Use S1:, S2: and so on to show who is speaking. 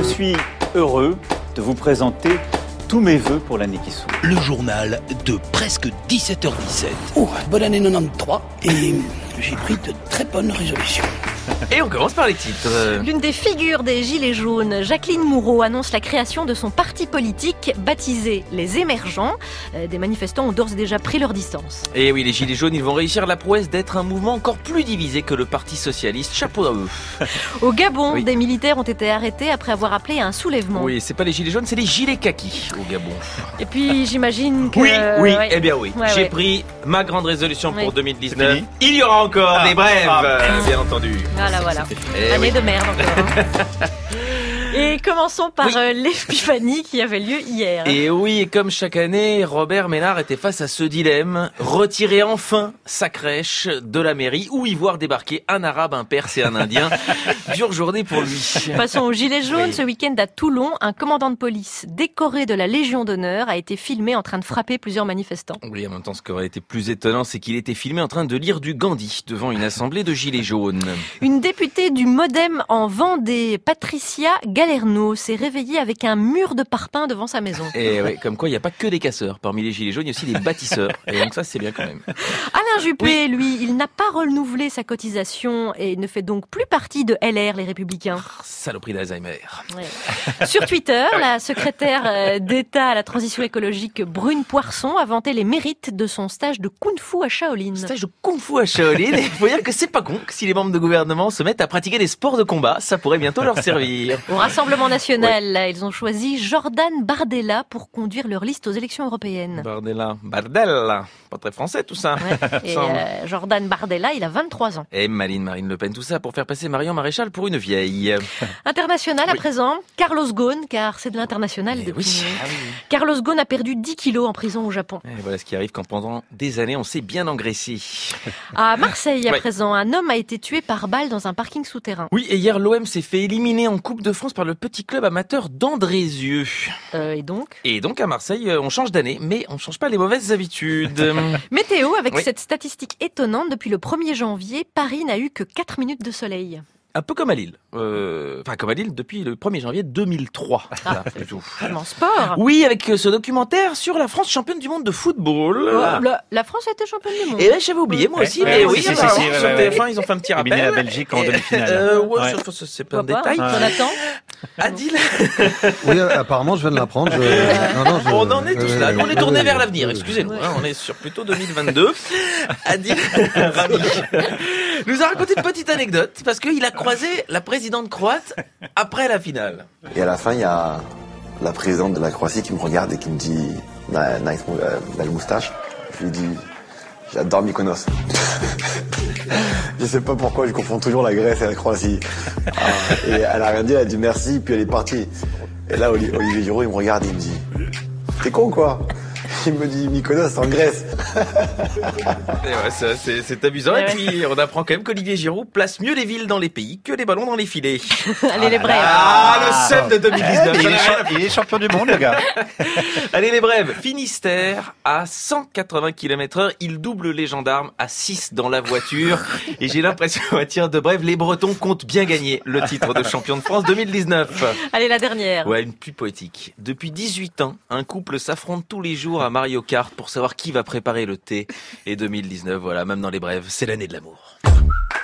S1: Je suis heureux de vous présenter tous mes vœux pour l'année qui s'ouvre.
S2: Le journal de presque 17h17.
S3: Bonne année 93 et j'ai pris de très bonnes résolutions.
S4: Et on commence par les titres.
S5: L'une des figures des Gilets jaunes, Jacqueline Moureau, annonce la création de son parti politique baptisé Les Émergents. Des manifestants ont d'ores et déjà pris leur distance.
S4: Et oui, les Gilets jaunes, ils vont réussir la prouesse d'être un mouvement encore plus divisé que le Parti socialiste. Chapeau à eux.
S5: Au Gabon,
S4: Oui.
S5: des militaires ont été arrêtés après avoir appelé à un soulèvement.
S4: Oui, c'est pas les Gilets jaunes, c'est les Gilets kaki au Gabon.
S5: Et puis j'imagine que...
S4: Oui,
S5: ouais.
S4: eh bien oui.
S5: Ouais,
S4: J'ai
S5: ouais.
S4: pris ma grande résolution pour
S5: Oui.
S4: 2019.
S1: Fini.
S4: Il y aura encore des brèves, bien entendu.
S5: Voilà.
S4: Eh
S5: Année
S4: oui.
S5: de merde encore. Hein. Et commençons par l'épiphanie qui avait lieu hier.
S4: Et oui, et comme chaque année, Robert Ménard était face à ce dilemme, retirer enfin sa crèche de la mairie ou y voir débarquer un arabe, un perse et un indien. Dure journée pour lui.
S5: Passons aux Gilets jaunes.
S4: Oui.
S5: Ce week-end à Toulon, un commandant de police décoré de la Légion d'honneur a été filmé en train de frapper plusieurs manifestants.
S4: Oui, en même temps, ce qui aurait été plus étonnant, c'est qu'il était filmé en train de lire du Gandhi devant une assemblée de Gilets jaunes.
S5: Une députée du Modem en Vendée, Patricia Galerno, s'est réveillée avec un mur de parpaing devant sa maison.
S4: Et oui, comme quoi, il n'y a pas que des casseurs. Parmi les Gilets jaunes, il y a aussi des bâtisseurs. Et donc ça, c'est bien quand même.
S5: Alain Juppé, lui, il n'a pas renouvelé sa cotisation et ne fait donc plus partie de LR, les Républicains.
S4: Saloperie d'Alzheimer.
S5: Ouais. Sur Twitter, la secrétaire d'État à la transition écologique Brune Poisson a vanté les mérites de son stage de kung-fu à Shaolin.
S4: Stage de kung-fu à Shaolin. Et il faut dire que c'est pas con que si les membres de gouvernement se mettent à pratiquer des sports de combat, ça pourrait bientôt leur servir.
S5: Au Rassemblement national, là, ils ont choisi Jordan Bardella pour conduire leur liste aux élections européennes.
S4: Bardella. Pas très français tout ça.
S5: Ouais. Et Jordan Bardella, il a 23 ans.
S4: Et Marine Le Pen, tout ça pour faire passer Marion Maréchal pour une vieille.
S5: International à présent, Carlos Ghosn, car c'est de l'international
S4: Eh
S5: depuis.
S4: oui.
S5: Carlos Ghosn a perdu 10 kilos en prison au Japon.
S4: Et voilà ce qui arrive quand pendant des années on s'est bien engraissé.
S5: À Marseille à
S4: Ouais.
S5: présent, un homme a été tué par balle dans un parking souterrain.
S4: Oui, et hier l'OM s'est fait éliminer en Coupe de France par le petit club amateur d'Andrézieux.
S5: Et donc
S4: Et donc à Marseille, on change d'année, mais on change pas les mauvaises habitudes.
S5: Météo, avec
S4: Oui.
S5: cette statistique étonnante, depuis le 1er janvier, Paris n'a eu que 4 minutes de soleil.
S4: Un peu comme à Lille. Enfin, comme à Lille depuis le 1er janvier 2003. Voilà, c'est tout.
S5: Vraiment sport.
S4: Oui, avec ce documentaire sur la France championne du monde de football.
S5: La France a été championne du monde.
S4: Et là, j'avais oublié, moi aussi,
S1: Ouais,
S4: mais
S1: ouais,
S4: oui,
S1: si,
S4: apparemment,
S1: si,
S4: sur
S1: ouais,
S4: TF1, ils ont fait un petit rappel.
S1: Éliminé la Belgique en
S4: Et,
S1: demi-finale.
S4: ouais,
S1: Ouais.
S4: c'est pas un
S5: Pourquoi pas,
S4: détail.
S5: Jonathan
S4: Adil,
S6: Oui, apparemment, je viens de l'apprendre.
S4: on en est tous là. Nous, on est tourné vers l'avenir,
S6: oui.
S4: excusez-nous. Hein, on est sur plutôt 2022. Adil Rami nous a raconté une petite anecdote parce qu'il a croisé la présidente croate après la finale.
S7: Et à la fin, il y a la présidente de la Croatie qui me regarde et qui me dit nice, belle moustache. Je lui dis j'adore Mykonos. Je sais pas pourquoi je confonds toujours la Grèce et la Croatie. Et elle a rien dit, elle a dit merci, puis elle est partie. Et là, Olivier Giroud, il me regarde et il me dit t'es con quoi? Il me dit Mykonos en Grèce.
S4: Et ouais, ça, c'est amusant.
S5: Ouais,
S4: Et puis, on apprend quand même qu'Olivier Giroud place mieux les villes dans les pays que les ballons dans les filets.
S5: Allez les brèves.
S4: Ah, le seum de 2019.
S1: Il est champion du monde, le gars.
S4: Allez, les brèves. Finistère, à 180 km/h, il double les gendarmes à 6 dans la voiture. Et j'ai l'impression, à tir de brève, les Bretons comptent bien gagner le titre de champion de France 2019.
S5: Allez la dernière.
S4: Ouais, une plus poétique. Depuis 18 ans, un couple s'affronte tous les jours à Mario Kart pour savoir qui va préparer le thé. Et 2019, voilà, même dans les brèves, c'est l'année de l'amour.